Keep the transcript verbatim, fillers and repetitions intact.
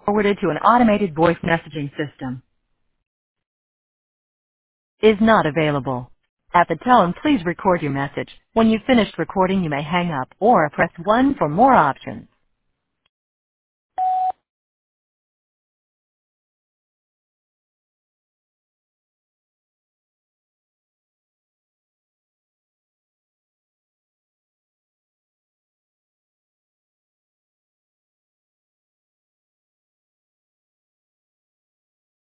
Forwarded to an automated voice messaging system. Is not available. At the tone, please record your message. When you've finished recording, you may hang up or press one for more options.